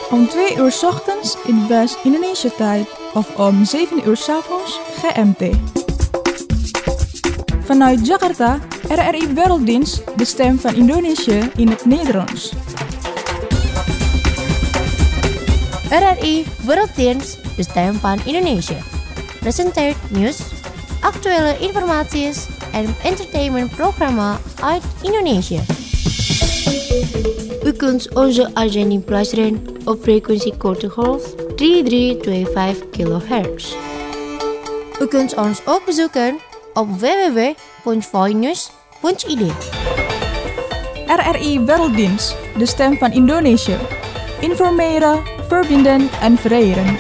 Om 2 uur 's ochtends in West-Indonesia tijd of om 7 uur 's avonds GMT. Vanuit Jakarta, RRI Werelddienst, de stem van Indonesië in het Nederlands. RRI Werelddienst, de stem van Indonesië. Presenteert nieuws, actuele informatie en entertainmentprogramma uit Indonesië. U kunt onze uitzending beluisteren op frequentie korte golf 3325 kHz. U kunt ons ook bezoeken op www.voinews.id. RRI Werelddienst, de stem van Indonesië. Informeren, verbinden en vereren.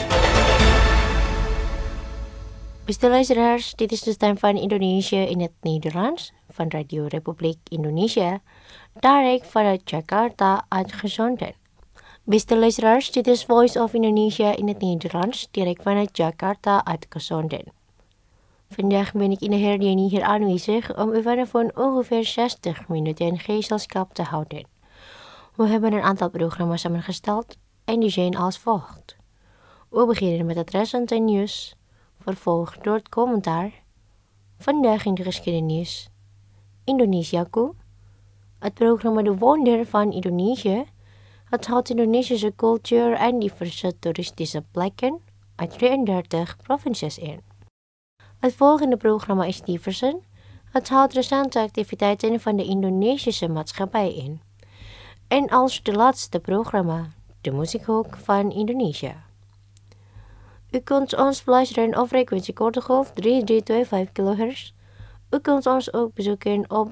Beste luisteraars, dit is de stem van Indonesië in het Nederlands van Radio Republiek Indonesia, direct vanuit Jakarta uitgezonden. Beste luisteraars, dit is Voice of Indonesia in het Nederlands, direct vanuit Jakarta uitgezonden. Vandaag ben ik in de herdenking hier aanwezig om u van ongeveer 60 minuten gezelschap te houden. We hebben een aantal programma's samengesteld en die zijn als volgt. We beginnen met het recente nieuws, vervolgd door het commentaar, vandaag in de geschiedenis, Indonesiaku, het programma De Wonder van Indonesië, het houdt Indonesische cultuur en diverse toeristische plekken uit 33 provincies in. Het volgende programma is Diversen, het houdt recente activiteiten van de Indonesische maatschappij in. En als de laatste programma, de muziekhoek van Indonesië. U kunt ons beluisteren op frequentie korte golf 3325 kHz. U kunt ons ook bezoeken op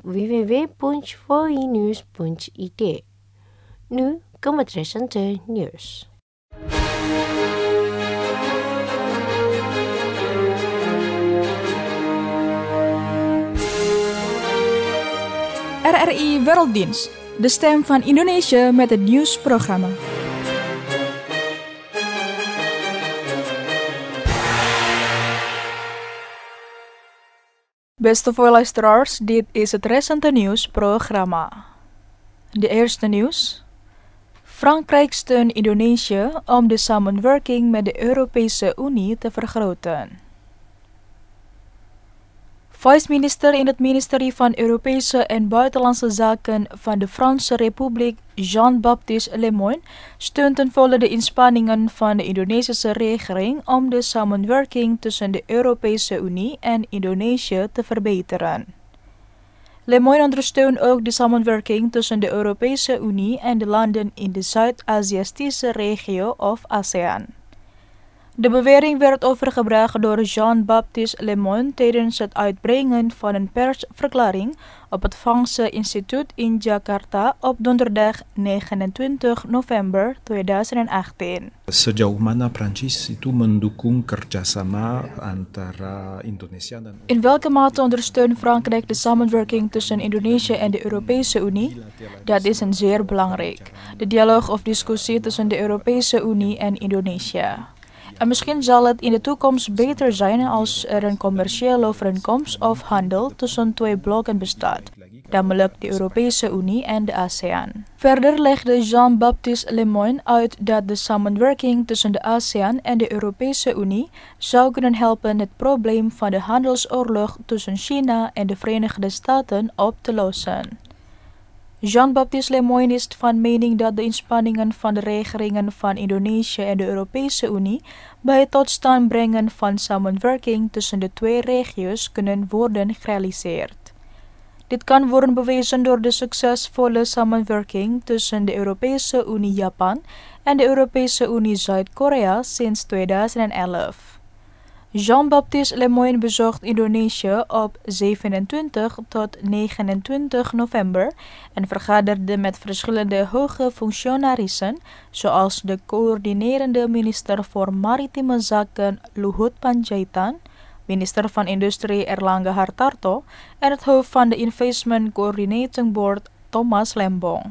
www.voinews.id. Nu komt het recente nieuws. RRI Werelddienst, de stem van Indonesië met het nieuwsprogramma. Beste luisteraars, dit is het recente nieuwsprogramma. De eerste nieuws. Frankrijk steunt Indonesië om de samenwerking met de Europese Unie te vergroten. Vice-minister in het ministerie van Europese en Buitenlandse Zaken van de Franse Republiek, Jean-Baptiste Lemoyne, steunt ten volle de inspanningen van de Indonesische regering om de samenwerking tussen de Europese Unie en Indonesië te verbeteren. Lemoyne ondersteunt ook de samenwerking tussen de Europese Unie en de landen in de Zuid-Aziatische regio of ASEAN. De bewering werd overgebracht door Jean-Baptiste Lemoyne tijdens het uitbrengen van een persverklaring op het Franse Instituut in Jakarta op donderdag 29 november 2018. Sejauh mana Prancis itu mendukung kerjasama antara Indonesia dan... In welke mate ondersteunt Frankrijk de samenwerking tussen Indonesië en de Europese Unie? Dat is een zeer belangrijk. De dialoog of discussie tussen de Europese Unie en Indonesië. En misschien zal het in de toekomst beter zijn als er een commerciële overeenkomst of handel tussen twee blokken bestaat, namelijk de Europese Unie en de ASEAN. Verder legde Jean-Baptiste Lemoyne uit dat de samenwerking tussen de ASEAN en de Europese Unie zou kunnen helpen het probleem van de handelsoorlog tussen China en de Verenigde Staten op te lossen. Jean-Baptiste Lemoyne is van mening dat de inspanningen van de regeringen van Indonesië en de Europese Unie bij het tot stand brengen van samenwerking tussen de twee regio's kunnen worden gerealiseerd. Dit kan worden bewezen door de succesvolle samenwerking tussen de Europese Unie Japan en de Europese Unie Zuid-Korea sinds 2011. Jean-Baptiste Lemoyne bezocht Indonesië op 27 tot 29 november en vergaderde met verschillende hoge functionarissen, zoals de coördinerende minister voor Maritieme Zaken Luhut Panjaitan, minister van Industrie Erlangga Hartarto en het hoofd van de Investment Coordinating Board Thomas Lembong.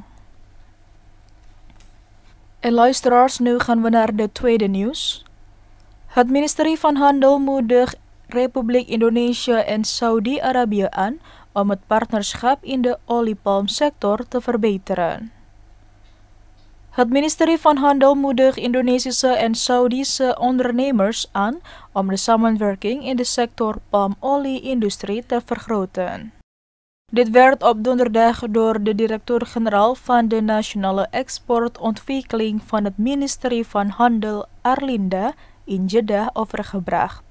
En luisteraars, nu gaan we naar de tweede nieuws. Het ministerie van Handel moedigt Republiek Indonesië en Saudi-Arabië aan om het partnerschap in de oliepalmsector te verbeteren. Het ministerie van Handel moedigt Indonesische en Saoedische ondernemers aan om de samenwerking in de sector palmolie-industrie te vergroten. Dit werd op donderdag door de directeur-generaal van de Nationale Exportontwikkeling van het ministerie van Handel Arlinda in Jeddah overgebracht.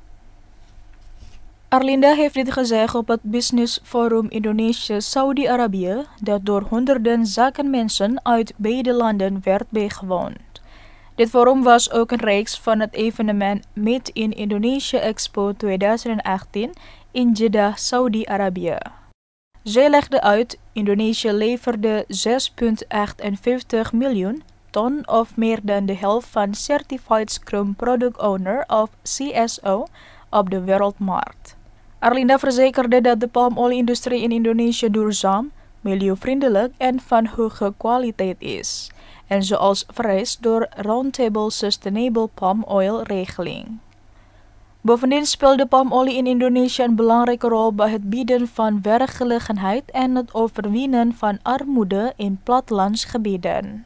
Arlinda heeft dit gezegd op het Business Forum Indonesië-Saudi-Arabië, dat door honderden zakenmensen uit beide landen werd bijgewoond. Dit forum was ook een reeks van het evenement Made in Indonesia Expo 2018 in Jeddah, Saudi-Arabië. Zij legde uit, Indonesië leverde 6,58 miljoen ton of meer dan de helft van Certified Scrum Product Owner of CSO op de wereldmarkt. Arlinda verzekerde dat de palmolie-industrie in Indonesië duurzaam, milieuvriendelijk en van hoge kwaliteit is, en zoals vereist door Roundtable Sustainable Palm Oil regeling. Bovendien speelde palmolie in Indonesië een belangrijke rol bij het bieden van werkgelegenheid en het overwinnen van armoede in plattelandsgebieden.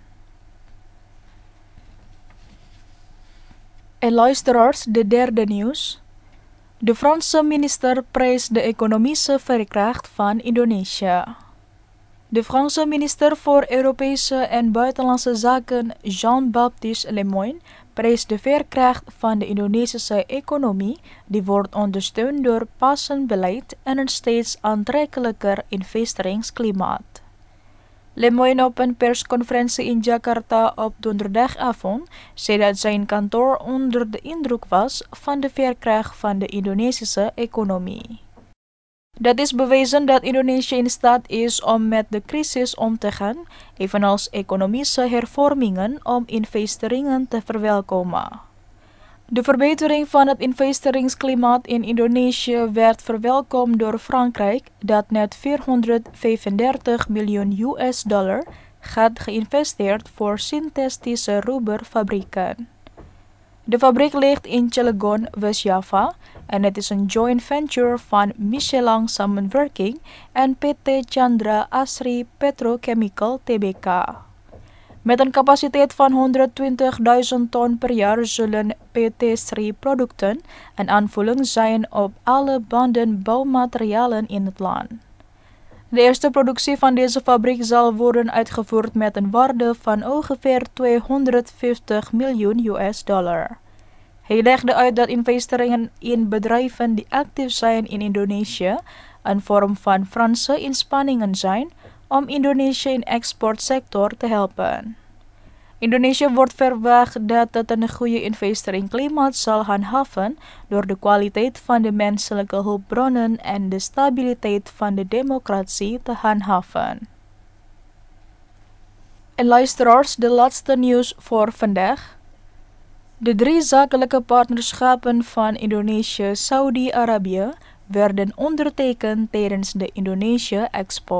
En luisteraars, de derde nieuws. De Franse minister prijst de economische veerkracht van Indonesië. De Franse minister voor Europese en Buitenlandse Zaken Jean-Baptiste Lemoyne prijst de veerkracht van de Indonesische economie, die wordt ondersteund door passend beleid en een steeds aantrekkelijker investeringsklimaat. Lemoyne op een persconferentie in Jakarta op donderdagavond zei dat zijn kantoor onder de indruk was van de veerkracht van de Indonesische economie. Dat is bewezen dat Indonesië in staat is om met de crisis om te gaan, evenals economische hervormingen om investeringen te verwelkomen. De verbetering van het investeringsklimaat in Indonesië werd verwelkomd door Frankrijk, dat net $435 miljoen had geïnvesteerd voor synthetische rubberfabrieken. De fabriek ligt in Cilegon, West-Java, en het is een joint venture van Michelin Samenwerking en PT Chandra Asri Petrochemical Tbk. Met een capaciteit van 120.000 ton per jaar zullen PT Sri producten een aanvulling zijn op alle banden bouwmaterialen in het land. De eerste productie van deze fabriek zal worden uitgevoerd met een waarde van ongeveer $250 miljoen. Hij legde uit dat investeringen in bedrijven die actief zijn in Indonesië een vorm van Franse inspanningen zijn om Indonesië in de exportsector te helpen. Indonesië wordt verwacht dat het een goede investeringsklimaat zal handhaven door de kwaliteit van de menselijke hulpbronnen en de stabiliteit van de democratie te handhaven. En luisteraars, de laatste nieuws voor vandaag. De 3 zakelijke partnerschappen van Indonesië-Saudi-Arabië werden ondertekend tijdens de Indonesia Expo.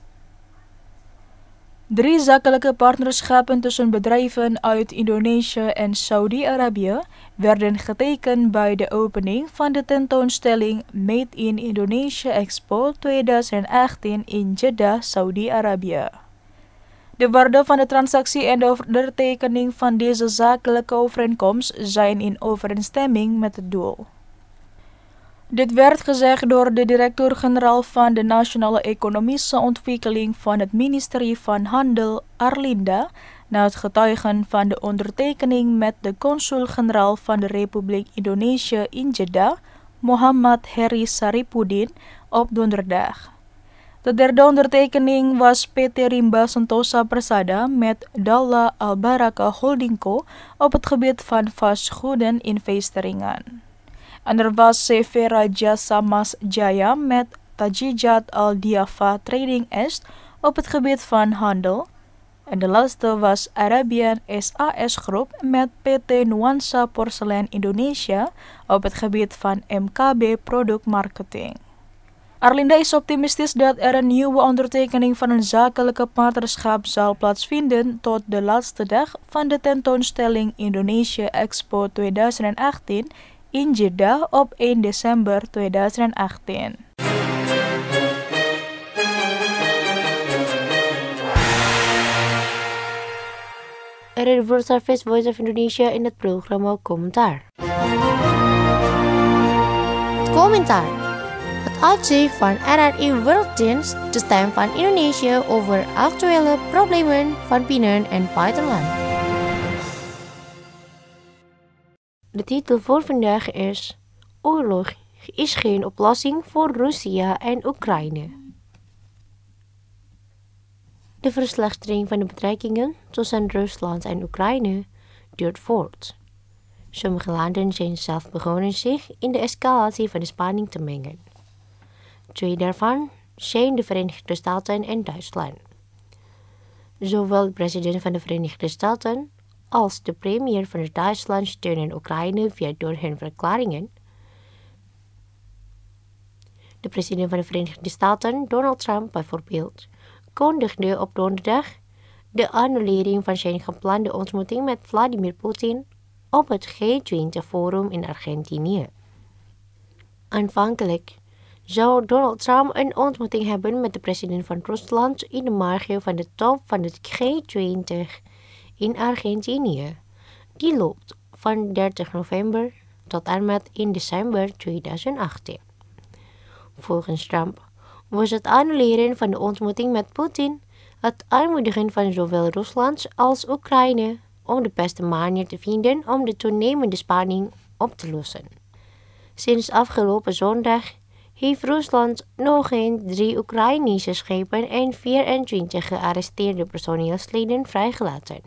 3 zakelijke partnerschappen tussen bedrijven uit Indonesië en Saudi-Arabië werden getekend bij de opening van de tentoonstelling Made in Indonesia Expo 2018 in Jeddah, Saudi-Arabië. De waarde van de transactie en de ondertekening van deze zakelijke overeenkomst zijn in overeenstemming met het doel. Dit werd gezegd door de directeur-generaal van de Nationale Economische Ontwikkeling van het ministerie van Handel Arlinda na het getuigen van de ondertekening met de consul-generaal van de Republiek Indonesië in Jeddah, Muhammad Heri Saripudin, op donderdag. De derde ondertekening was PT Rimba Sentosa Persada met Dalla Al Baraka Holding Co. op het gebied van vastgoedeninvesteringen. En er was CV Raja Samas Jaya met Tajijat Al Diafa Trading Est op het gebied van handel. En de laatste was Arabian SAS Groep met PT Nuansa Porselein Indonesia op het gebied van MKB Product Marketing. Arlinda is optimistisch dat er een nieuwe ondertekening van een zakelijke partnerschap zal plaatsvinden tot de laatste dag van de tentoonstelling Indonesia Expo 2018 in Jeddah op 1 december 2018. RRI World Service Voice of Indonesia in het programma Commentaar. Commentaar. Het uitzicht van RRI Werelddienst, de stem van Indonesië over actuele problemen van binnen- en buitenland. De titel voor vandaag is: Oorlog is geen oplossing voor Rusland en Oekraïne. De verslechtering van de betrekkingen tussen Rusland en Oekraïne duurt voort. Sommige landen zijn zelf begonnen zich in de escalatie van de spanning te mengen. 2 daarvan zijn de Verenigde Staten en Duitsland. Zowel de president van de Verenigde Staten als de premier van Duitsland steunen Oekraïne via door hun verklaringen. De president van de Verenigde Staten, Donald Trump bijvoorbeeld, kondigde op donderdag de annulering van zijn geplande ontmoeting met Vladimir Poetin op het G20-forum in Argentinië. Aanvankelijk zou Donald Trump een ontmoeting hebben met de president van Rusland in de marge van de top van het G20 in Argentinië. Die loopt van 30 november tot en met in december 2018. Volgens Trump was het annuleren van de ontmoeting met Poetin het aanmoedigen van zowel Rusland als Oekraïne om de beste manier te vinden om de toenemende spanning op te lossen. Sinds afgelopen zondag heeft Rusland nog eens 3 Oekraïnse schepen en 24 gearresteerde personeelsleden vrijgelaten.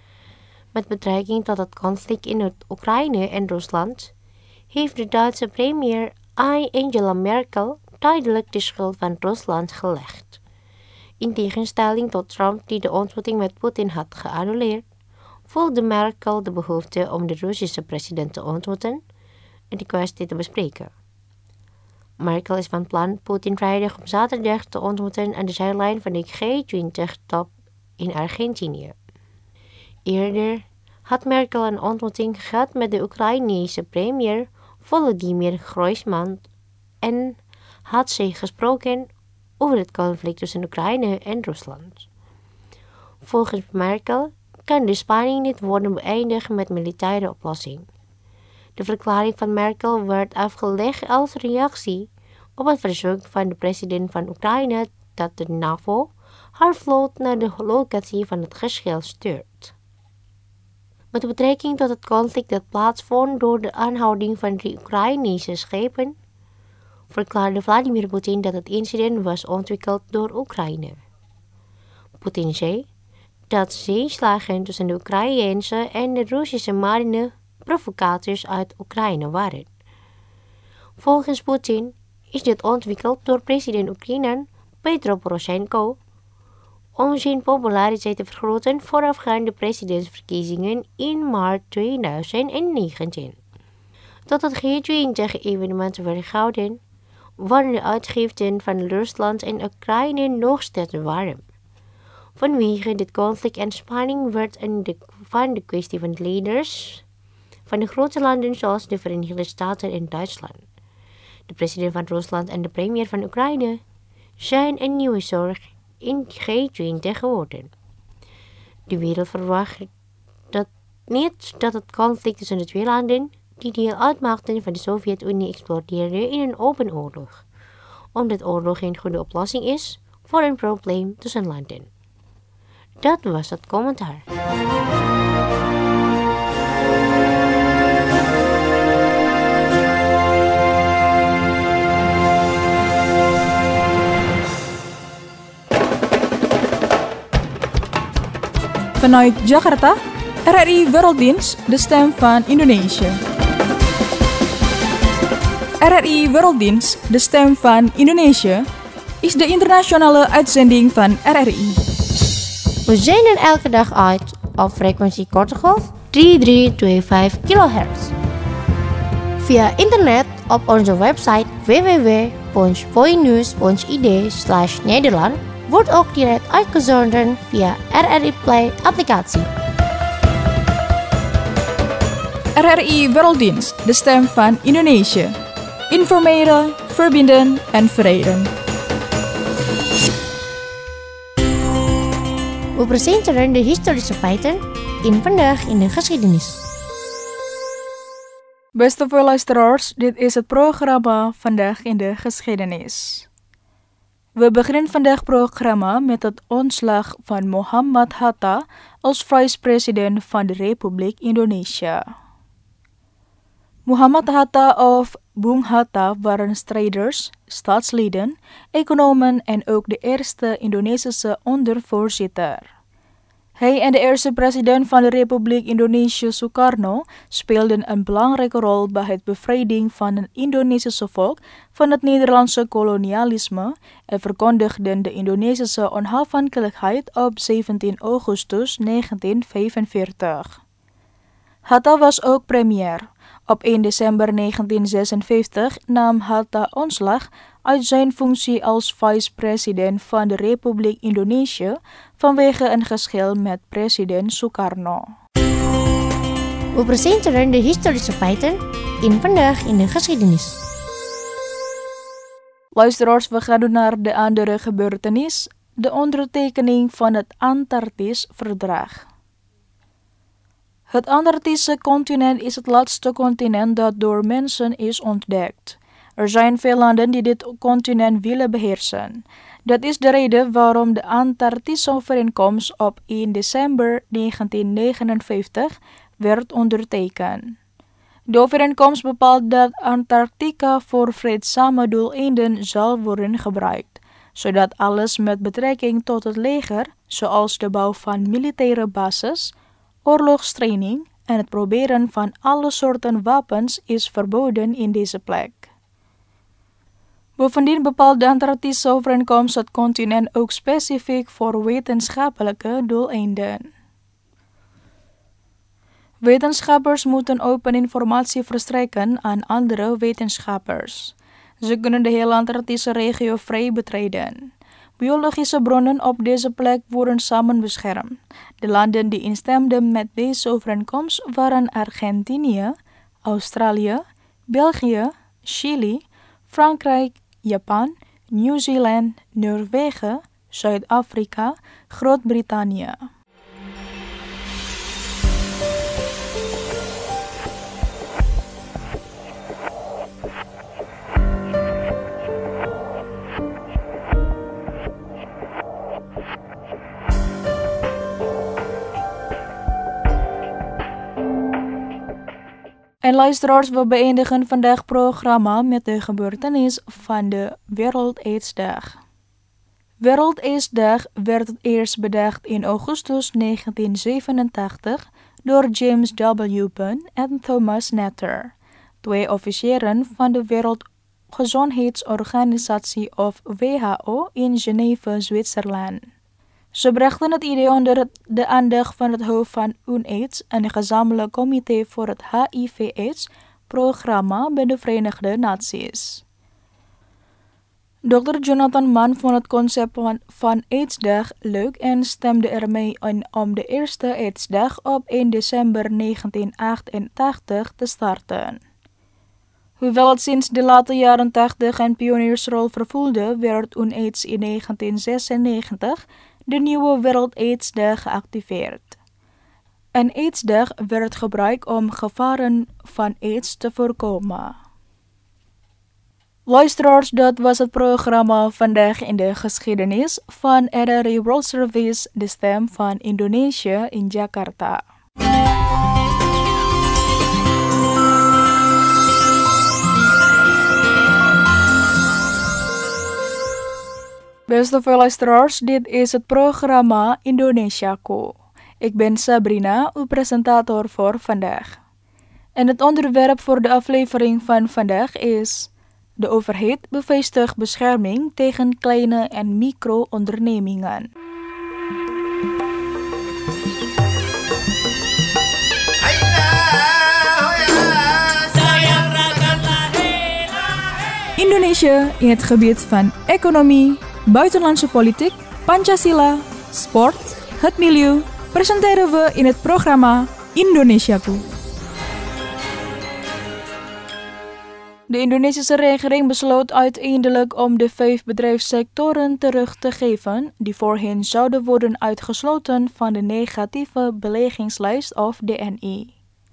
Met betrekking tot het conflict in Oekraïne en Rusland heeft de Duitse premier Angela Merkel duidelijk de schuld van Rusland gelegd. In tegenstelling tot Trump die de ontmoeting met Poetin had geannuleerd, voelde Merkel de behoefte om de Russische president te ontmoeten en de kwestie te bespreken. Merkel is van plan Poetin vrijdag op zaterdag te ontmoeten aan de zijlijn van de G20-top in Argentinië. Eerder had Merkel een ontmoeting gehad met de Oekraïnese premier Volodymyr Groysman en had zij gesproken over het conflict tussen Oekraïne en Rusland. Volgens Merkel kan de spanning niet worden beëindigd met militaire oplossing. De verklaring van Merkel werd afgelegd als reactie op het verzoek van de president van Oekraïne dat de NAVO haar vloot naar de locatie van het geschil stuurt. Met betrekking tot het conflict dat plaatsvond door de aanhouding van 3 Oekraïnse schepen, verklaarde Vladimir Poetin dat het incident was ontwikkeld door Oekraïne. Poetin zei dat zeeslagen tussen de Oekraïnse en de Russische marine provocateurs uit Oekraïne waren. Volgens Poetin is dit ontwikkeld door president Oekraïne Petro Poroshenko om zijn populariteit te vergroten voorafgaand de presidentsverkiezingen in maart 2019. Tot het G20-evenement werd gehouden, waren de uitgiften van Rusland en Oekraïne nog steeds warm. Vanwege dit conflict en spanning werd van de kwestie van de leiders van de grote landen zoals de Verenigde Staten en Duitsland, de president van Rusland en de premier van Oekraïne zijn een nieuwe zorg in G20 geworden. De wereld verwacht niet dat het conflict tussen de 2 landen die deel uitmaakten van de Sovjet-Unie explodeerde in een open oorlog, omdat oorlog geen goede oplossing is voor een probleem tussen landen. Dat was het commentaar. Vanuit Jakarta, RRI Werelddienst, de stem van Indonesië. RRI Werelddienst, de stem van Indonesië, is de internationale uitzending van RRI. We zenden elke dag uit op frequentie korte golf 3325 kHz. Via internet op onze website www.voinews.id/Nederland wordt ook direct uitgezonden via RRI Play applicatie. RRI Werelddienst, de stem van Indonesië. Informeren, verbinden en verenigen. We presenteren de historische feiten, in Vandaag in de Geschiedenis. Beste luisteraars, dit is het programma Vandaag in de Geschiedenis. We beginnen vandaag programma met het ontslag van Muhammad Hatta als vice-president van de Republiek Indonesië. Muhammad Hatta of Bung Hatta waren strijders, staatslieden, economen en ook de eerste Indonesische ondervoorzitter. Hij en de eerste president van de Republiek Indonesië, Sukarno, speelden een belangrijke rol bij het bevrijding van het Indonesische volk van het Nederlandse kolonialisme en verkondigden de Indonesische onafhankelijkheid op 17 augustus 1945. Hatta was ook premier. Op 1 december 1956 nam Hatta ontslag uit zijn functie als vice-president van de Republiek Indonesië vanwege een geschil met president Sukarno. We presenteren de historische feiten in Vandaag in de Geschiedenis. Luisteraars, we gaan naar de andere gebeurtenis, de ondertekening van het Antarctisch Verdrag. Het Antarctische continent is het laatste continent dat door mensen is ontdekt. Er zijn veel landen die dit continent willen beheersen. Dat is de reden waarom de Antarctische Overeenkomst op 1 december 1959 werd ondertekend. De overeenkomst bepaalt dat Antarctica voor vreedzame doeleinden zal worden gebruikt, zodat alles met betrekking tot het leger, zoals de bouw van militaire bases, oorlogstraining en het proberen van alle soorten wapens is verboden in deze plek. Bovendien bepaalt de Antarctische Overeenkomst het continent ook specifiek voor wetenschappelijke doeleinden. Wetenschappers moeten open informatie verstrekken aan andere wetenschappers. Ze kunnen de hele Antarctische regio vrij betreden. Biologische bronnen op deze plek worden samen beschermd. De landen die instemden met deze overeenkomst waren Argentinië, Australië, België, Chili, Frankrijk, Japan, Nieuw-Zeeland, Noorwegen, Zuid-Afrika, Groot-Brittannië. En luisteraars, we beëindigen vandaag programma met de gebeurtenis van de Wereld AIDS-dag. Wereld AIDS-dag werd het eerst bedacht in augustus 1987 door James W. Bunn en Thomas Netter, 2 officieren van de Wereldgezondheidsorganisatie of WHO in Geneve, Zwitserland. Ze brachten het idee onder de aandacht van het hoofd van UNAIDS, een gezamenlijk comité voor het HIV-AIDS-programma bij de Verenigde Naties. Dr. Jonathan Mann vond het concept van AIDS-dag leuk en stemde ermee in om de eerste AIDS-dag op 1 december 1988 te starten. Hoewel het sinds de late jaren 80 een pioniersrol vervulde, werd UNAIDS in 1996 de nieuwe Wereld AIDS-dag geactiveerd. Een AIDS-dag werd gebruikt om gevaren van AIDS te voorkomen. Luisteraars, dat was het programma Vandaag in de Geschiedenis van RRI World Service, de stem van Indonesië in Jakarta. Beste luisteraars, dit is het programma Indonesiaku. Ik ben Sabrina, uw presentator voor vandaag. En het onderwerp voor de aflevering van vandaag is: de overheid bevestigt bescherming tegen kleine en micro-ondernemingen. Indonesië in het gebied van economie, buitenlandse politiek, Pancasila, sport, het milieu, presenteren we in het programma Indonesiaku. De Indonesische regering besloot uiteindelijk om de 5 bedrijfssectoren terug te geven die voorheen zouden worden uitgesloten van de negatieve beleggingslijst of DNI.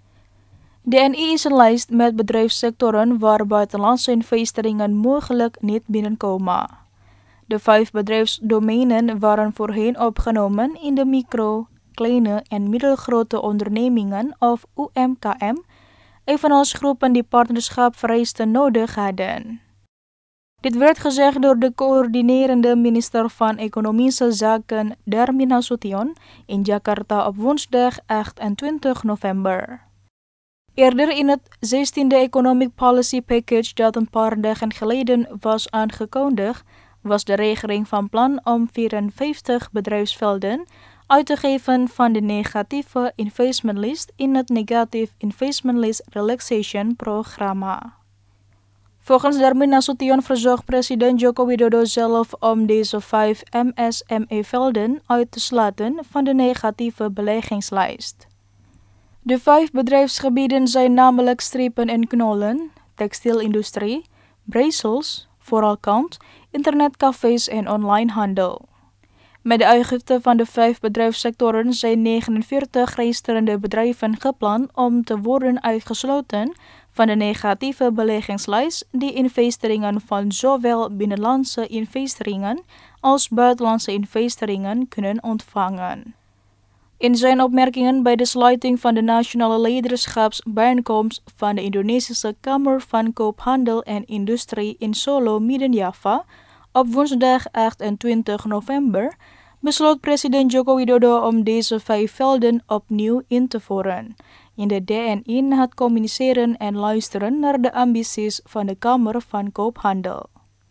DNI is een lijst met bedrijfssectoren waar buitenlandse investeringen mogelijk niet binnenkomen. De 5 bedrijfsdomeinen waren voorheen opgenomen in de micro, kleine en middelgrote ondernemingen of UMKM, evenals groepen die partnerschapvereisten nodig hadden. Dit werd gezegd door de coördinerende minister van Economische Zaken Darmin Nasution in Jakarta op woensdag 28 november. Eerder in het 16e Economic Policy Package dat een paar dagen geleden was aangekondigd, was de regering van plan om 54 bedrijfsvelden uit te geven van de negatieve investment list in het Negative Investment List Relaxation programma. Volgens Darmin Nasution verzocht president Joko Widodo zelf om deze 5 MSME-velden uit te sluiten van de negatieve beleggingslijst. De 5 bedrijfsgebieden zijn namelijk strepen en knollen, textielindustrie, braces, vooralkant, internetcafés en online handel. Met de uitgifte van de 5 bedrijfssectoren zijn 49 resterende bedrijven gepland om te worden uitgesloten van de negatieve beleggingslijst die investeringen van zowel binnenlandse investeringen als buitenlandse investeringen kunnen ontvangen. In zijn opmerkingen bij de sluiting van de Nationale Leiderschapsbijeenkomst van de Indonesische Kamer van Koophandel en Industrie in Solo, Midden-Java, op woensdag 28 november, besloot president Joko Widodo om deze 5 velden opnieuw in te voeren in de DNI na het communiceren en luisteren naar de ambities van de Kamer van Koophandel.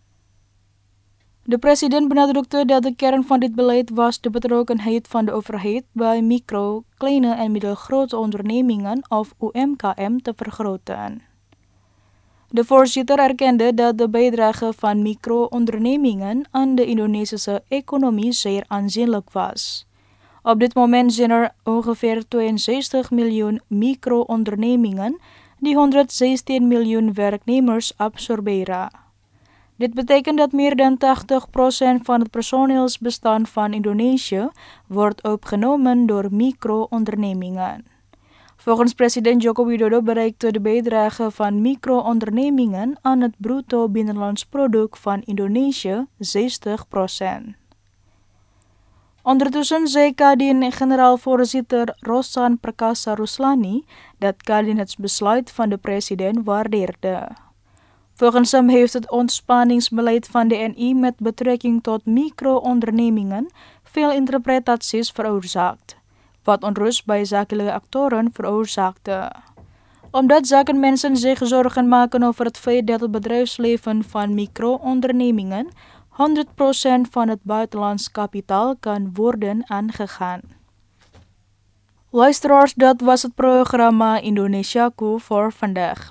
De president benadrukte dat de kern van dit beleid was de betrokkenheid van de overheid bij micro, kleine en middelgrote ondernemingen of UMKM te vergroten. De voorzitter erkende dat de bijdrage van micro-ondernemingen aan de Indonesische economie zeer aanzienlijk was. Op dit moment zijn er ongeveer 62 miljoen micro-ondernemingen die 116 miljoen werknemers absorberen. Dit betekent dat meer dan 80% van het personeelsbestand van Indonesië wordt opgenomen door micro-ondernemingen. Volgens president Joko Widodo bereikte de bijdrage van micro-ondernemingen aan het bruto binnenlands product van Indonesië 60%. Ondertussen zei Kadin-generaalvoorzitter Rosan Perkasa Ruslani dat Kadin het besluit van de president waardeerde. Volgens hem heeft het ontspanningsbeleid van de DNI met betrekking tot micro-ondernemingen veel interpretaties veroorzaakt, wat onrust bij zakelijke actoren veroorzaakte. Omdat zakenmensen zich zorgen maken over het feit dat het bedrijfsleven van micro-ondernemingen 100% van het buitenlands kapitaal kan worden aangegaan. Luisteraars, dat was het programma Indonesiaku voor vandaag.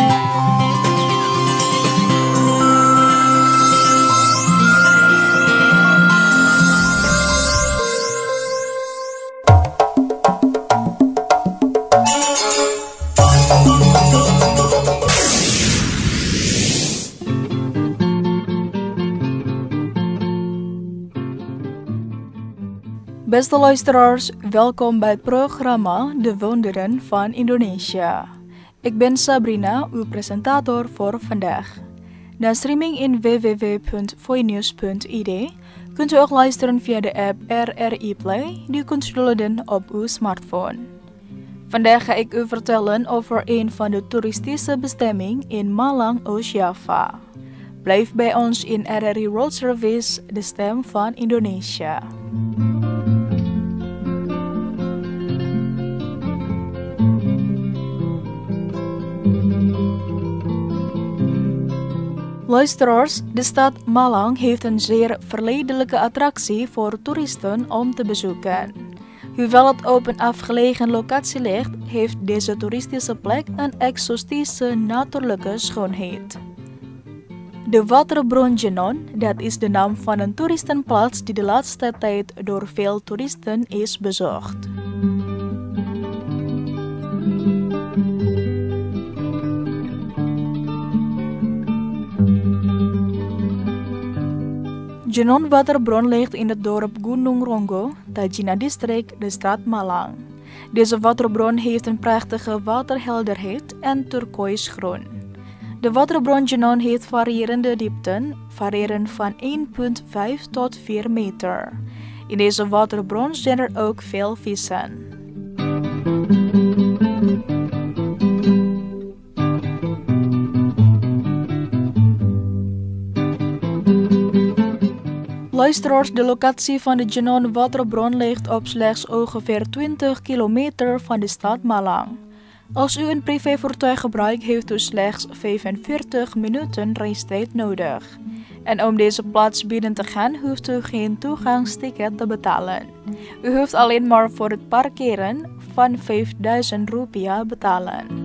Beste luisteraars, welkom bij het programma De Wonderen van Indonesië. Ik ben Sabrina, uw presentator voor vandaag. Na streaming in www.voinews.id kunt u ook luisteren via de app RRI Play die u kunt downloaden op uw smartphone. Vandaag ga ik u vertellen over een van de toeristische bestemmingen in Malang, Oost-Java. Blijf bij ons in RRI World Service, de stem van Indonesië. Luisteraars, de stad Malang heeft een zeer verleidelijke attractie voor toeristen om te bezoeken. Hoewel het op een afgelegen locatie ligt, heeft deze toeristische plek een exotische natuurlijke schoonheid. De waterbron Jenon, dat is de naam van een toeristenplaats die de laatste tijd door veel toeristen is bezocht. Jenon waterbron ligt in het dorp Gunung Rongo, Tajina district, de staat Malang. Deze waterbron heeft een prachtige waterhelderheid en turkooisgroen. De waterbron Jenon heeft variërende diepten, variëren van 1,5 tot 4 meter. In deze waterbron zijn er ook veel vissen. Luisteraars, de locatie van de Jenon waterbron ligt op slechts ongeveer 20 kilometer van de stad Malang. Als u een privévoertuig gebruikt, heeft u slechts 45 minuten reistijd nodig. En om deze plaats binnen te gaan, hoeft u geen toegangsticket te betalen. U hoeft alleen maar voor het parkeren van 5.000 rupiah betalen.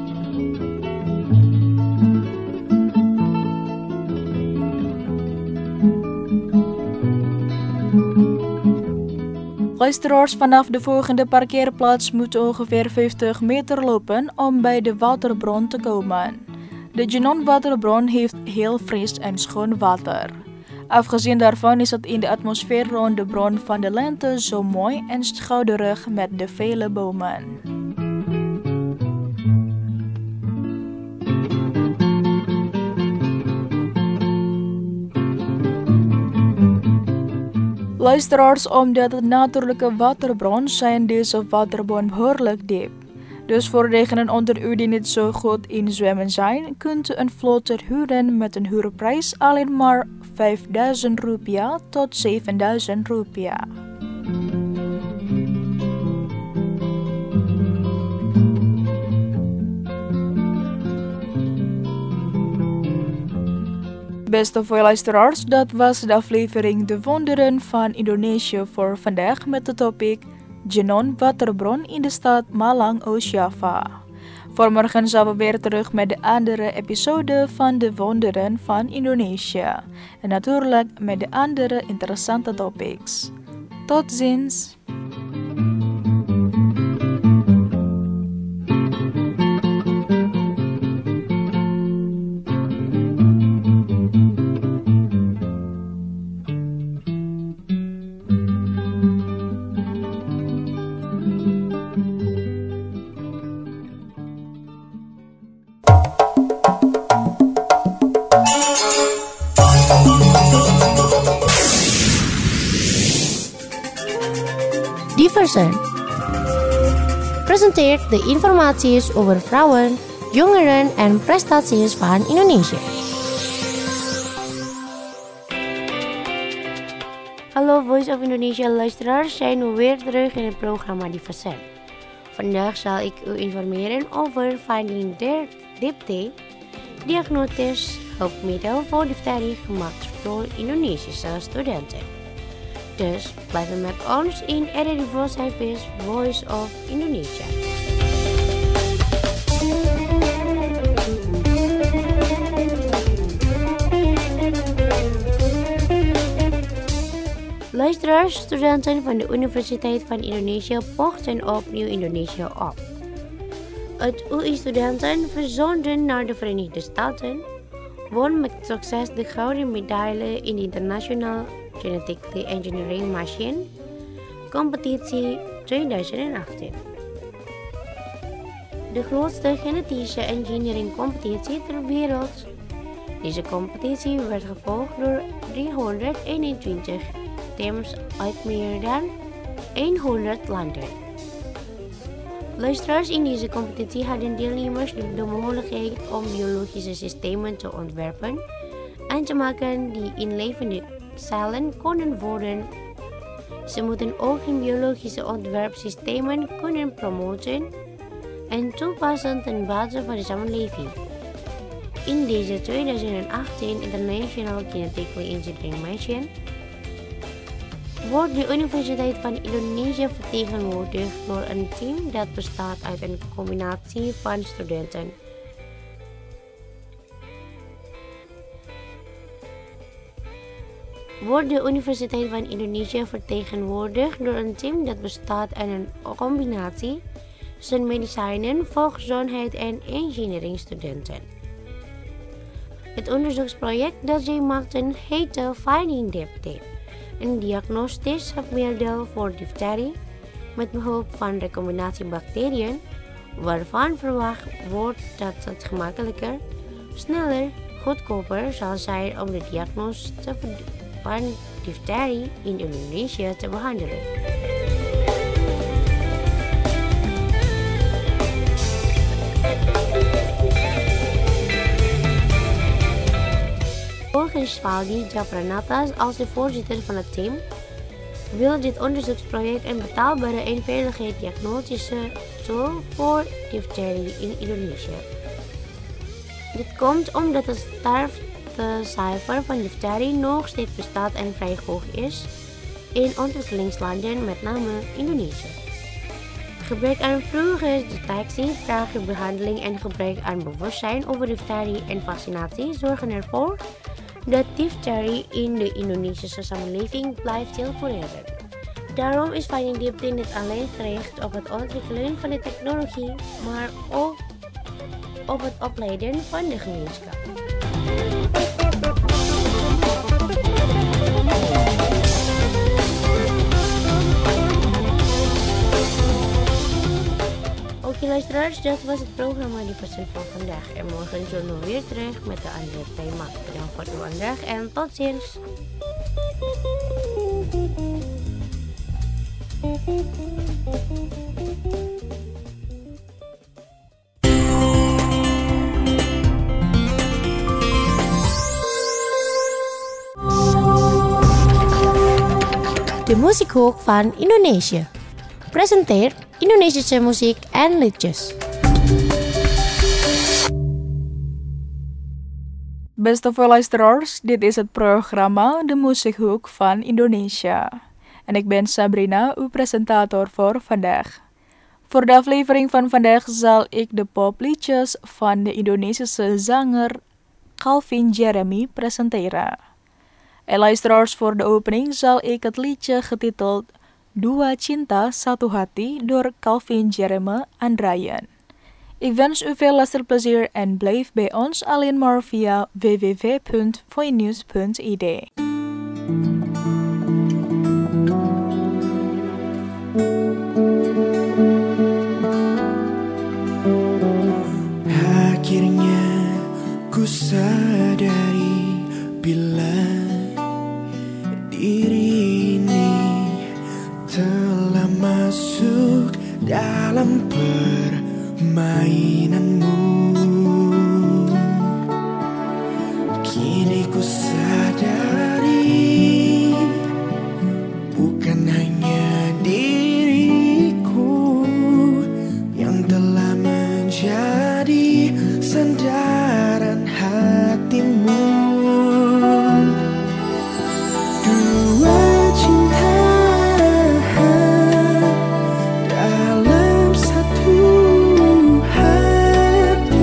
Luisteraars, vanaf de volgende parkeerplaats moet u ongeveer 50 meter lopen om bij de waterbron te komen. De Jenon waterbron heeft heel fris en schoon water. Afgezien daarvan is het in de atmosfeer rond de bron van de lente zo mooi en schouderig met de vele bomen. Luisteraars, omdat het natuurlijke waterbron zijn deze waterbron behoorlijk diep. Dus voor degenen onder u die niet zo goed in zwemmen zijn, kunt u een floater huren met een huurprijs alleen maar 5.000 rupiah tot 7.000 rupiah. Beste luisteraars, dat was de aflevering De Wonderen van Indonesië voor vandaag met de topic Jenon waterbron in de stad Malang, Oost-Java. Voor morgen zijn we weer terug met de andere episode van De Wonderen van Indonesië. En natuurlijk met de andere interessante topics. Tot ziens! Diversen presenteert de informaties over vrouwen, jongeren en prestaties van Indonesië. Hallo Voice of Indonesia luisteraars, zijn we weer terug in het programma Diversen. Vandaag zal ik u informeren over Finding Dipte, diagnostisch hulpmiddel voor difterie gemaakt door Indonesische studenten. Dus blijf met ons in RRI Service Voice of Indonesia. Luisteraars, studenten van de Universiteit van Indonesië pochten opnieuw Indonesië op. Het UI-studenten verzonden naar de Verenigde Staten won met succes de gouden medaille in de International Genetically Engineering Machine competitie 2018. De grootste genetische engineering competitie ter wereld. Deze competitie werd gevolgd door 321 teams uit meer dan 100 landen. Luisteraars, in deze competitie hadden deelnemers de mogelijkheid om biologische systemen te ontwerpen en te maken die in levende cellen konden worden. Ze moeten ook in biologische ontwerpsystemen kunnen promoten en toepassen ten bate van de samenleving. In deze 2018 International Genetically Engineering Machine wordt de Universiteit van Indonesië vertegenwoordigd door een team dat bestaat uit een combinatie van studenten. Wordt de Universiteit van Indonesië vertegenwoordigd door een team dat bestaat uit een combinatie van medicijnen, volksgezondheid en engineeringstudenten. Het onderzoeksproject dat zij maakten heette Finding Diptip, een diagnostisch hulpmiddel voor difterie met behulp van recombinatie bacteriën, waarvan verwacht wordt dat het gemakkelijker, sneller, goedkoper zal zijn om de diagnose van difterie in Indonesië te behandelen. Volgens Valdi Japranata als de voorzitter van het team wil dit onderzoeksproject een betaalbare en veilige diagnostische tool voor difterie in Indonesië. Dit komt omdat het sterftecijfer van difterie nog steeds bestaat en vrij hoog is in ontwikkelingslanden, met name Indonesië. Gebrek aan vroege detectie, trage behandeling en gebrek aan bewustzijn over difterie en vaccinatie zorgen ervoor dat difterie in de Indonesische samenleving blijft circuleren. Daarom is Finding Diptip niet alleen gericht op het ontwikkelen van de technologie, maar ook op het opleiden van de gemeenschap. Oké luisteraars, dat was het programma die persoon van vandaag. En morgen zullen we weer terug met de andere thema. Bedankt voor uw aandacht en tot ziens. De muziekhoek van Indonesië presenteert Indonesische muziek en liedjes. Beste luisteraars, dit is het programma De Muziekhoek van Indonesië. En ik ben Sabrina, uw presentator voor vandaag. Voor de aflevering van vandaag zal ik de popliedjes van de Indonesische zanger Calvin Jeremy presenteren. En luisteraars, voor de opening zal ik het liedje getiteld Dua Cinta Satu Hati door Calvin Jeremy aandraaien. Ik wens u veel luisterplezier en blijf bij ons alleen maar via www.voinews.id. Akhirnya ku sadari bila diri ini telah masuk dalam permainanmu. Kini ku sadari bukan hanya diriku yang telah menjadi sandaran hatimu. Dua cinta dalam satu hati.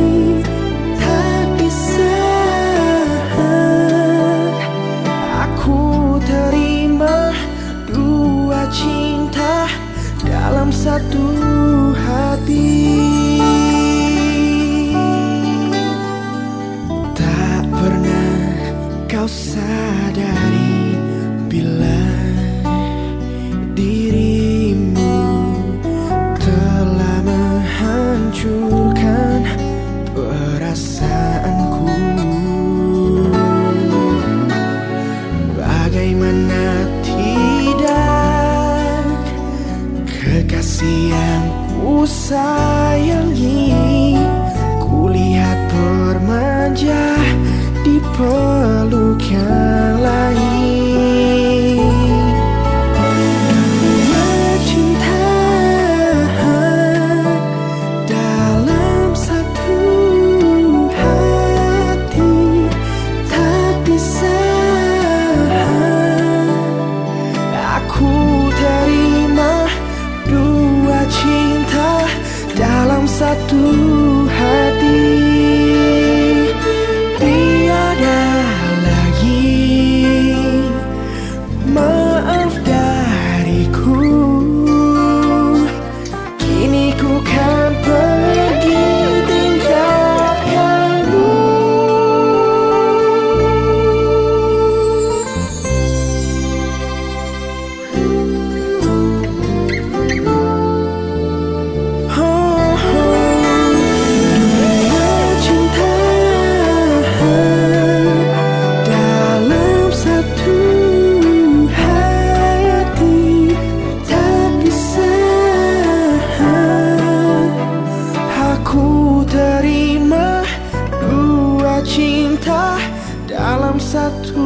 terima dua cinta dalam satu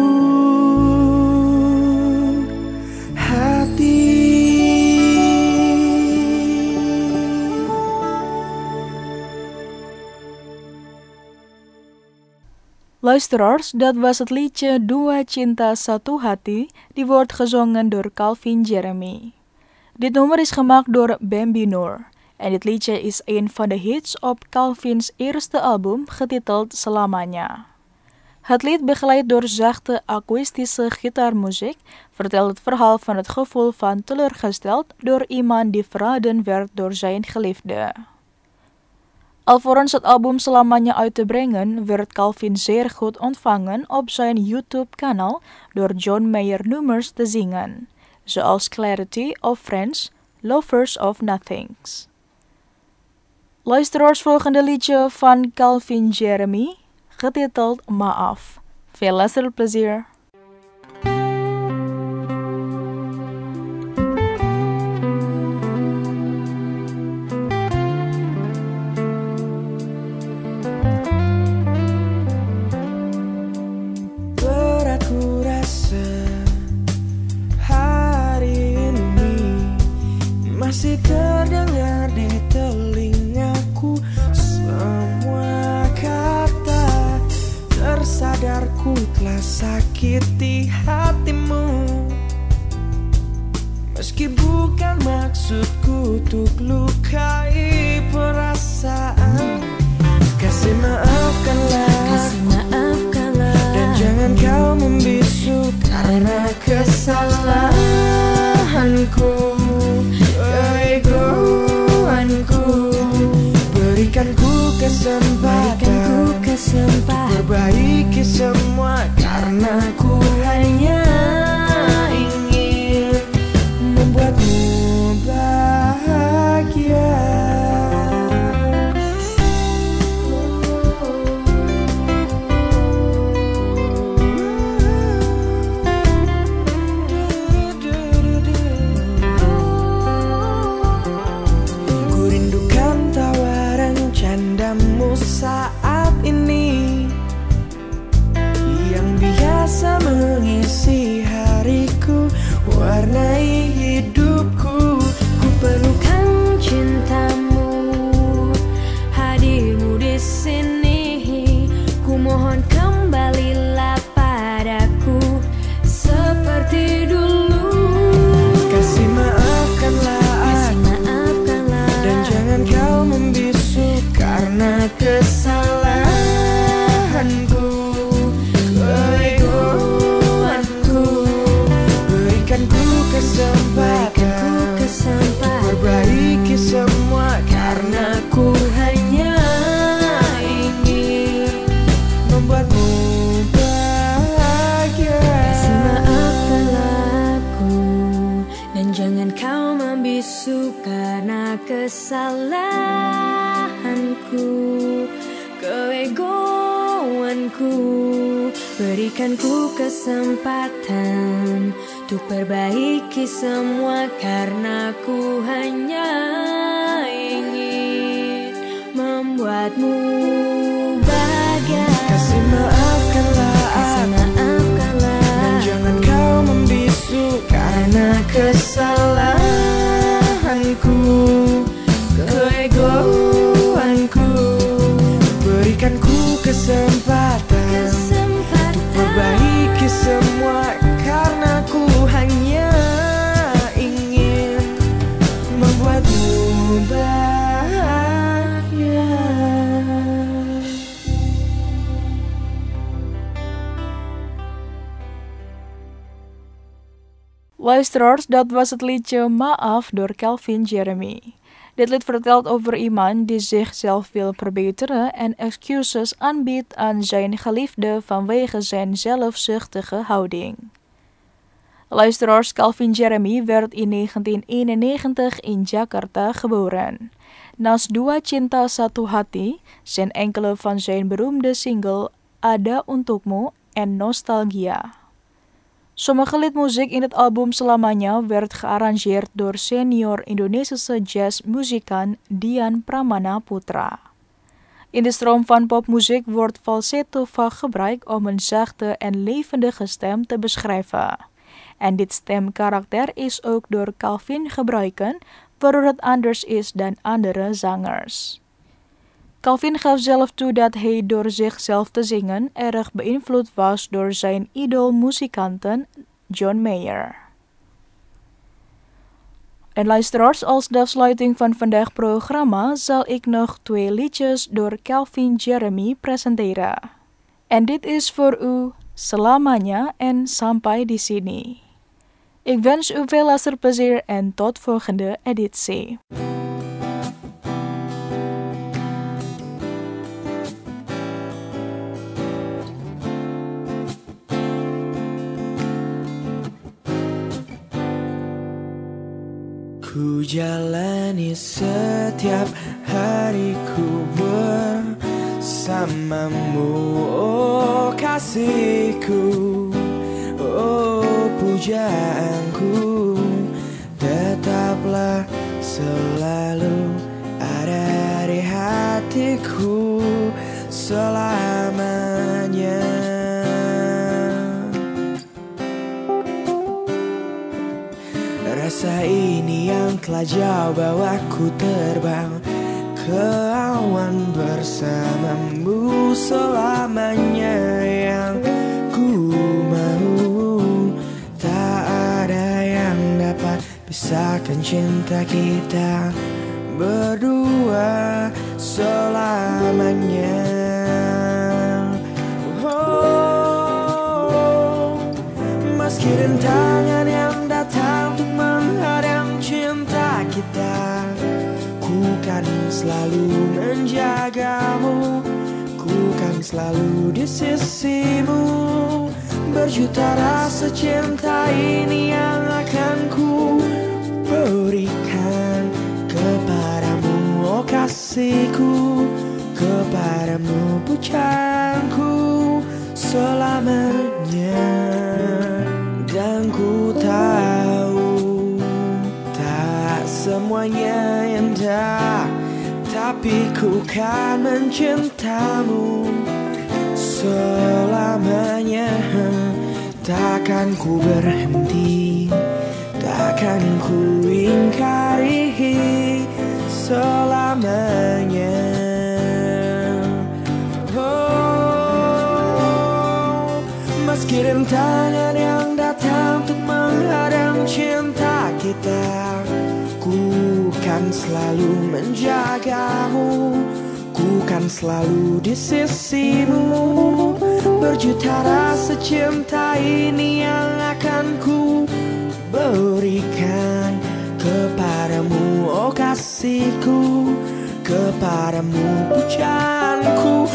hati. Luisteraars, dat was het liedje Dua Cinta Satu Hati, die wordt gezongen door Calvin Jeremy. Dit nummer is gemaakt door Bambi Noor. En dit liedje is een van de hits op Calvin's eerste album, getiteld Selamanya. Het lied, begeleid door zachte akoestische gitaarmuziek, vertelt het verhaal van het gevoel van teleurgesteld door iemand die verraden werd door zijn geliefde. Alvorens het album Selamanya uit te brengen, werd Calvin zeer goed ontvangen op zijn YouTube-kanaal door John Mayer nummers te zingen, zoals Clarity of Friends, Lovers of Nothings. Luisteraars, volgende liedje van Calvin Jeremy, getiteld Maaf. Veel luisterplezier. Berat ku rasa hari ini masih terdengar di telingaku semua kata. Tersadarku telah sakiti hatimu, meski bukan maksudku untuk lukai perasaan. Kasih maafkanlah, dan jangan kau membisu karena kesalahanku, keegoanku. Berikan ku kesempatan perbaiki semua, karena ku hanya ingin membuatmu bahagia. Ku rindukan tawaran candamu saat ini, yang biasa mengisi hariku, warnai hidupku. Ku perlukan cintamu, hadirmu di sini. Ku mohon kembalilah padaku seperti dulu. Kasih maafkanlah aku, dan jangan kau membisu karena kesalahanku, keegoanku. Berikan ku kesempatan perbaiki semua, karena ku hanya ingin membuatmu bahagia. Kasih maafkanlah aku, dan jangan kau membisu karena kesalahanku, keegoanku. Berikan ku kesempatan untuk perbaiki semua, karena ku hanya ingin membuatmu bahagia. Kasih maafkanlah aku, dan jangan kau membisu karena kesalahanku, keegoanku. Berikan ku kesempatan untuk perbaiki semua, karena ku hanya ingin membuatmu bahagia. Luisteraars, dat was het liedje Maaf door Calvin Jeremy. Dit lied vertelt over iemand die zichzelf wil verbeteren en excuses aanbiedt aan zijn geliefde vanwege zijn zelfzuchtige houding. Luisteraars, Calvin Jeremy werd in 1991 in Jakarta geboren. Naast Dua Cinta Satu Hati zijn enkele van zijn beroemde single Ada Untukmu en Nostalgia. Sommige liedmuziek in het album Selamanya werd gearrangeerd door senior Indonesische jazzmuzikant Dian Pramana Putra. In de stroom van popmuziek wordt falsetto vaak gebruikt om een zachte en levendige stem te beschrijven. En dit stemkarakter is ook door Calvin gebruiken, waardoor het anders is dan andere zangers. Calvin gaf zelf toe dat hij door zichzelf te zingen erg beïnvloed was door zijn idoolmuzikanten John Mayer. En luisteraars, als de afsluiting van vandaag programma zal ik nog 2 liedjes door Calvin Jeremy presenteren. En dit is voor u Selamanya en Sampai di Sini. Ik wens u veel luisterplezier en tot volgende editie. Ku jalani setiap hariku bersamamu, oh kasihku, oh pujaanku. Tetaplah selalu ada di hatiku selamanya. Rasa ini yang telah jauh bawaku terbang ke awan bersamamu selamanya. Yang ku mau, tak ada yang dapat pisahkan cinta kita berdua selamanya. Oh, meski rintangan yang datang untuk menghadang cinta kita, ku kan selalu menjagamu, ku kan selalu di sisimu. Berjuta rasa cinta ini yang akan ku berikan kepadamu, oh kasihku, kepadamu pujaanku selamanya. Dan ku tahu tak semuanya indah, tapi ku kan mencintamu selamanya. Takkan ku berhenti, takkan ku ingkari selamanya. Oh, meski rintangan yang datang untuk menghadang cinta kita, ku kan selalu menjagamu, ku kan selalu di sisimu. Berjuta rasa cinta ini yang akan ku berikan kepadamu, oh kasihku, kepadamu pujaanku.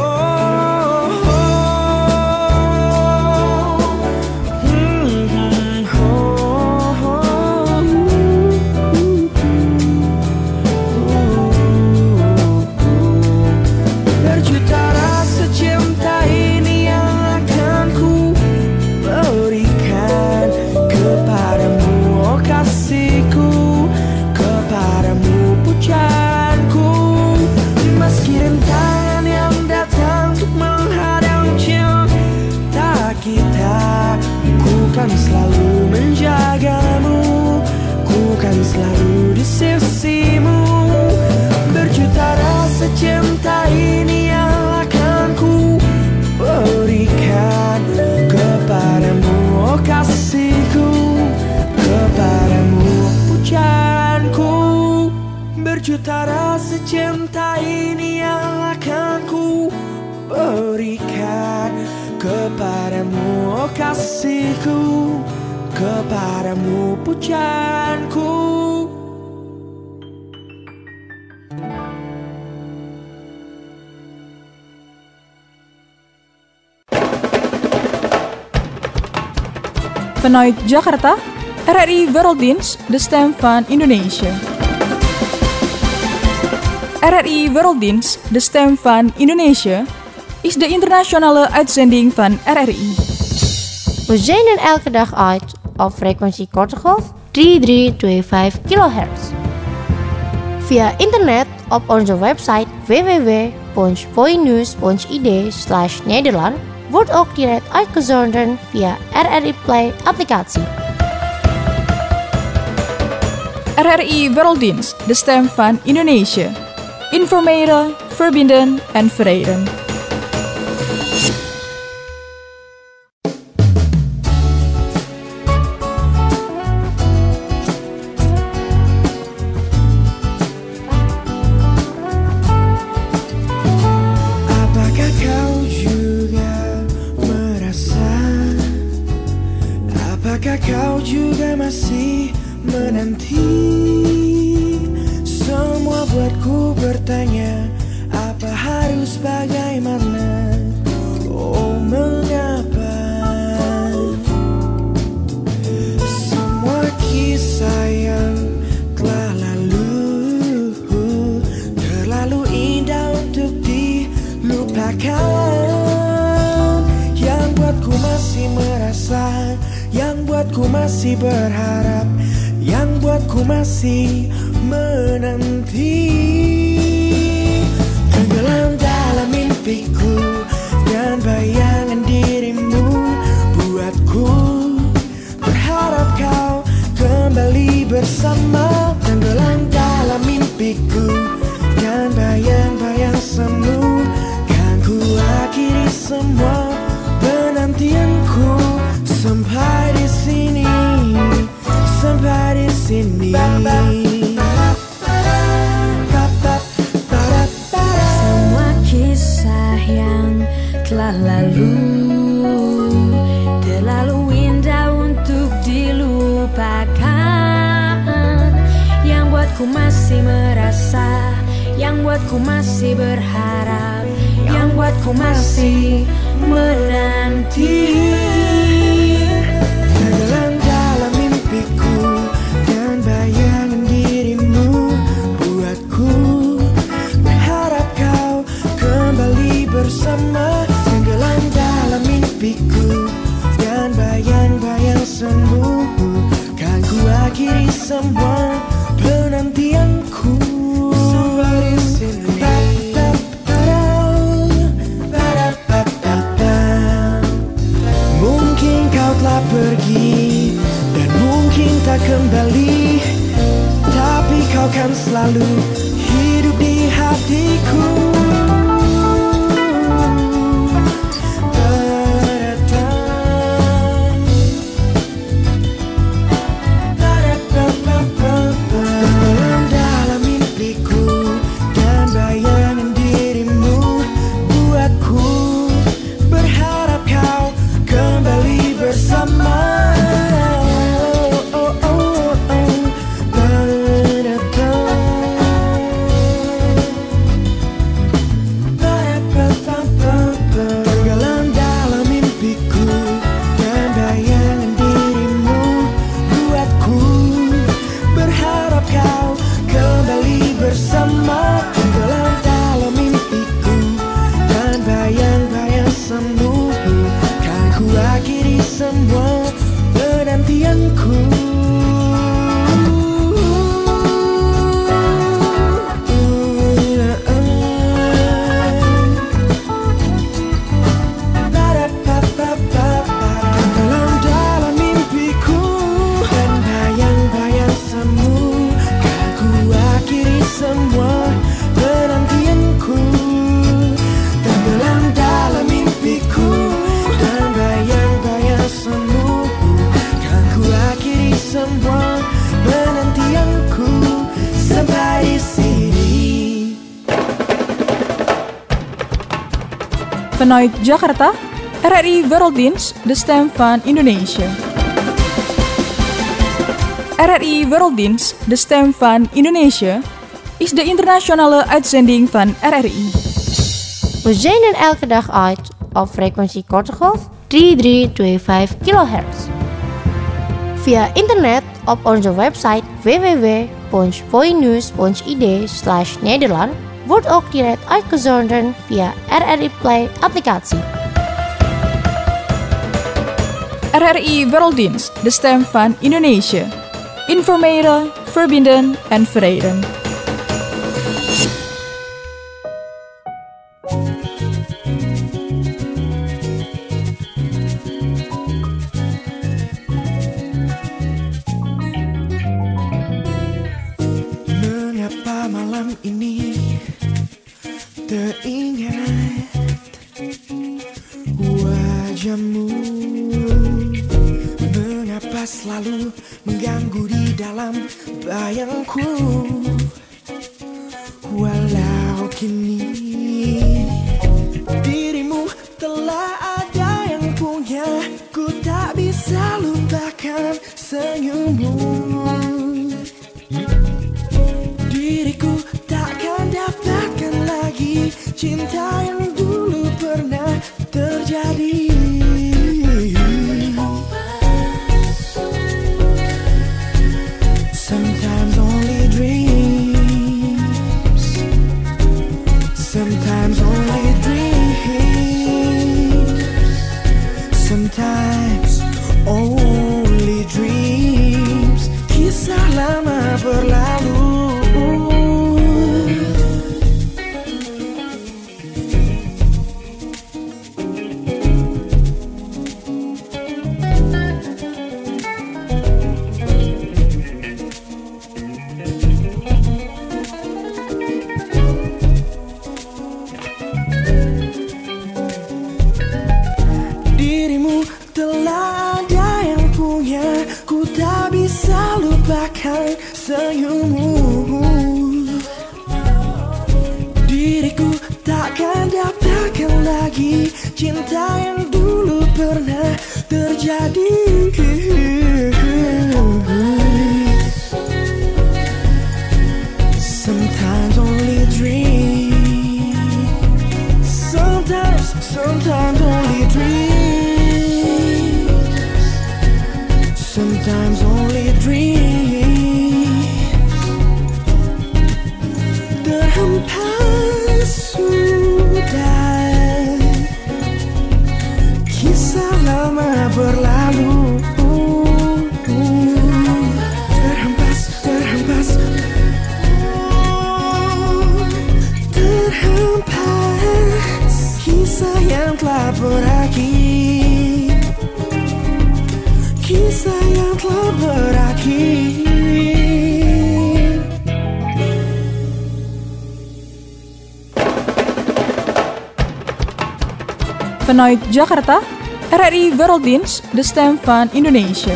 Kan selalu menjagamu, ku kan selalu di sisimu. Berjuta rasa cinta ini yang akan ku berikan kepadamu, oh kasihku, kepadamu pujaanku. Berjuta rasa cinta ini yang akan ku berikan kepadamu, oh kasihku, kepadamu pujaanku. Vanuit Jakarta, RRI Werelddienst, de stem van Indonesië. RRI Werelddienst, de stem van Indonesië, is de internationale uitzending van RRI. We zenden elke dag uit op frequentie korte golf 3325 kHz. Via internet op onze website www.voinews.id/Nederland wordt ook direct uitgezonden via RRI Play applicatie. RRI Werelddienst, de stem van Indonesië. Informeren, verbinden en verenigen. Apakah kau juga merasa? Apakah kau juga masih menanti? Semua buatku bertanya, apa harus bagaimana? Oh, mengapa? Semua kisah yang telah lalu terlalu indah untuk dilupakan. Yang buatku masih merasa, yang buatku masih berharap, yang buatku masih menanti. Tenggelam dalam mimpiku dan bayangan dirimu, buatku berharap kau kembali bersama. Tenggelam dalam mimpiku dan bayang-bayang semu, kan ku akhiri semua penantianku sampai di sini, sampai di sini. Semua kisah yang telah lalu terlalu indah untuk dilupakan. Yang buatku masih merasa, yang buatku masih berharap, yang buatku masih menanti. Tenggelam dalam mimpiku dan bayangan dirimu, buatku berharap kau kembali bersama. Tenggelam dalam mimpiku dan bayang-bayang semu, kan ku akhiri semua penantianku sampai di sini. Mungkin kau telah pergi dan mungkin tak kembali, tapi kau kan selalu hidup di hatiku. Tenggelam dalam mimpiku dan bayangan dirimu, buatku berharap kau kembali bersama. Tenggelam dalam mimpiku dan bayangan dirimu, buatku berharap kau kembali bersama. Tenggelam dalam mimpiku dan bayang-bayang semu, kan ku akhiri semua penantianku. Tenggelam dalam mimpiku dan bayang-bayang semu, kan ku akhiri semua penantianku. Tenggelam dalam mimpiku dan bayang-bayang semu, kan ku akhiri semua penantianku sampai di sini. Vanuit Jakarta, RRI Werelddienst, de stem van Indonesië. RRI Werelddienst, de stem van Indonesië, is de internationale uitzending van RRI. We zenden elke dag uit op frequentie korte golf 3325 kHz. Via internet op onze website www.voinews.id/Nederland wordt ook direct uitgezonden via RRI Play applicatie. RRI Werelddienst, de stem van Indonesië. Informeren, verbinden en verenigen. Mengapa malam ini teringat wajahmu? Mengapa selalu mengganggu di dalam bayangku? Walau kini dirimu telah ada yang punya, ku tak bisa lupakan senyummu. Diriku takkan dapatkan lagi cinta yang dulu pernah terjadi. Sometimes only dreams, sometimes only dreams, sometimes only dreams. Kisah lama berlalu. Dirimu telah ada yang punya, ku tak bisa lupakan senyummu. Diriku takkan dapatkan lagi cinta yang dulu pernah terjadi. Sometimes only dreams, sometimes only dreams, sometimes only dreams. Terhempas sudah kisah lama berlalu. Terhempas kisah yang telah berakhir, kisah yang telah berakhir. Vanuit Jakarta, RRI Werelddienst, de stem van Indonesië.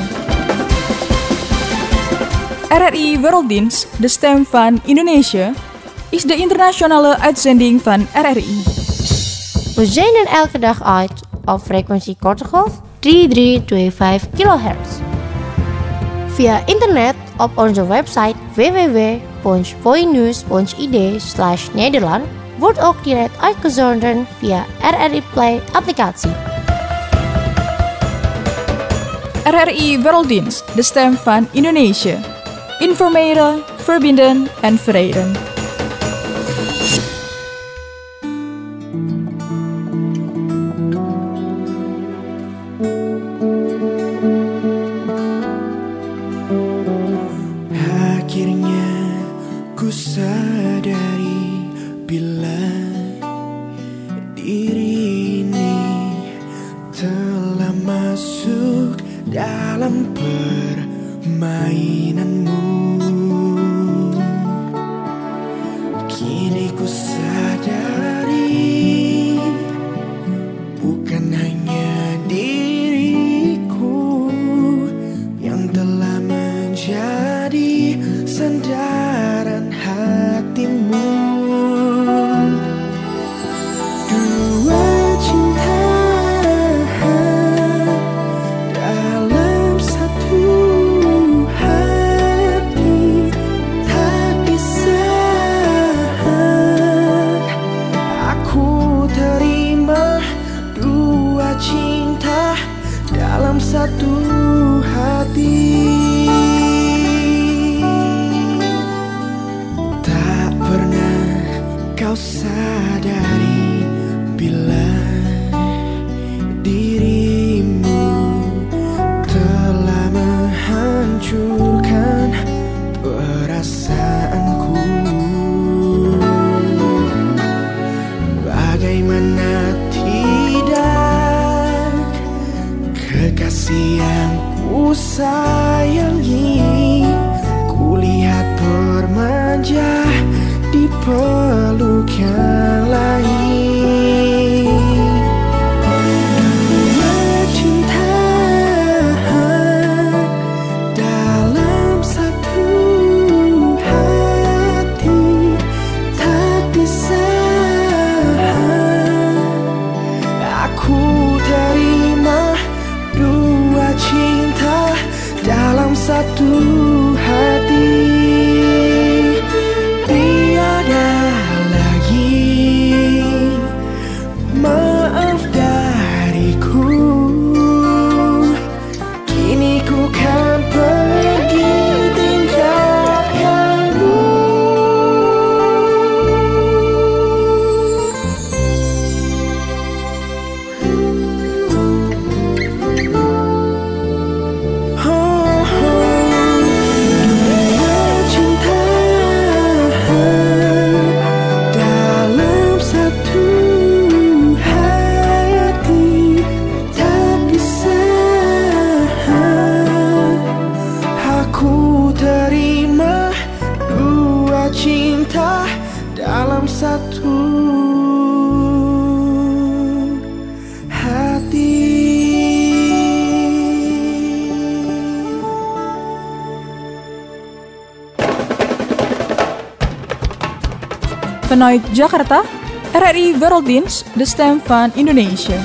RRI Werelddienst, de stem van Indonesië, is de internationale uitzending van RRI. We zenden elke dag uit op frequentie korte golf 3325 kHz. Via internet op onze website www.voinews.id/Nederland wordt ook direct uitgezonden via RRI Play applicatie. RRI Werelddienst, de stem van Indonesië. Informeren, verbinden en verenigen. Akhirnya ku sadari bila diri ini telah masuk dalam permainanmu. Kini ku sadari bukan hanya diriku yang telah menjadi sandaran hatimu. Dua cinta dalam satu hati tak bisa aku terima. Dua cinta dalam satu hati. Kau sadari bila dirimu telah menghancurkan perasaanku. sayangi, kulihat bermanja di peluk yang lain. Dua cinta dalam satu hati, tak bisa aku terima. Dua cinta dalam satu hati, tiada lagi maaf dariku. Kini ku kan pergi tinggalkanmu. Cinta dalam satu hati. Vanuit Jakarta, RRI Werelddienst, de stem van Indonesië.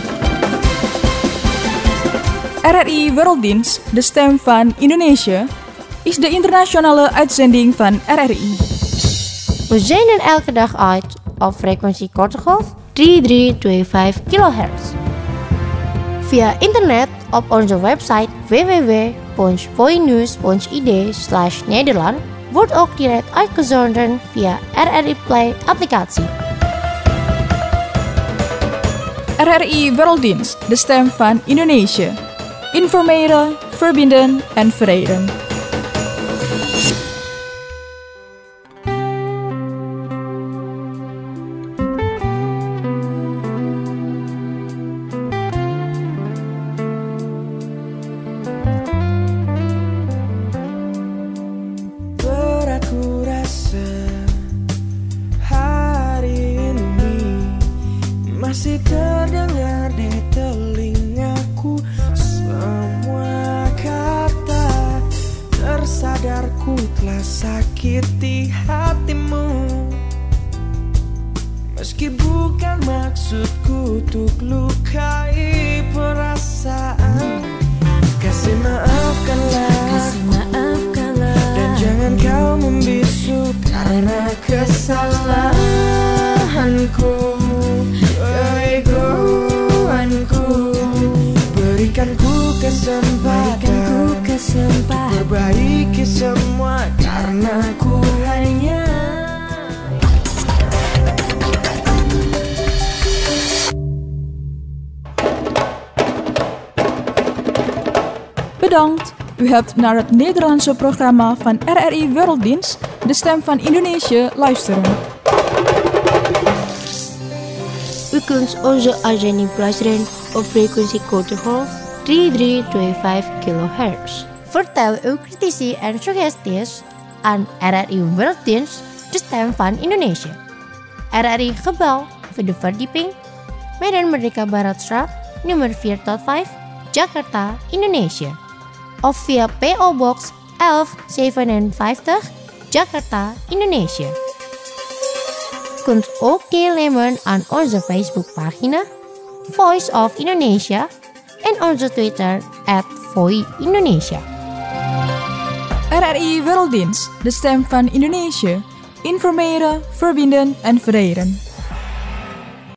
RRI Werelddienst, de stem van Indonesië, is de internationale uitzending van RRI. We zenden elke dag uit op frequentie korte golf 3325 kHz. Via internet op onze website www.voinews.id/Nederland wordt ook direct uitgezonden via RRI Play applicatie. RRI Werelddienst, de stem van Indonesië. Informeren, verbinden en verenigen. Masih terdengar di telingaku semua kata. Tersadar ku telah sakiti hatimu, meski bukan maksudku untuk lukai perasaan. Kasih maafkanlah, dan jangan kau membisu karena kesalahanku. Keegoanku, berikan ku kesempatan perbaiki semua karena ku hanya Bedankt, u hebt naar het Nederlandse programma van RRI Werelddienst, de stem van Indonesië, luisteren. U kunt onze uitzending beluisteren op frequentie korte golf 3325 kHz. Vertel uw critici en suggesties aan RRI Werelddienst, de stem van Indonesië. RRI Gebel voor de verdieping, Medan Merdeka Baratstraat, nummer 4-5, Jakarta, Indonesië. Of via PO Box 1157, Jakarta, Indonesië. Kunt ook deelnemen aan onze Facebookpagina Voice of Indonesia en onze Twitter @VoiIndonesia. RRI Werelddienst, de stem van Indonesië. Informeren, verbinden en verenigen.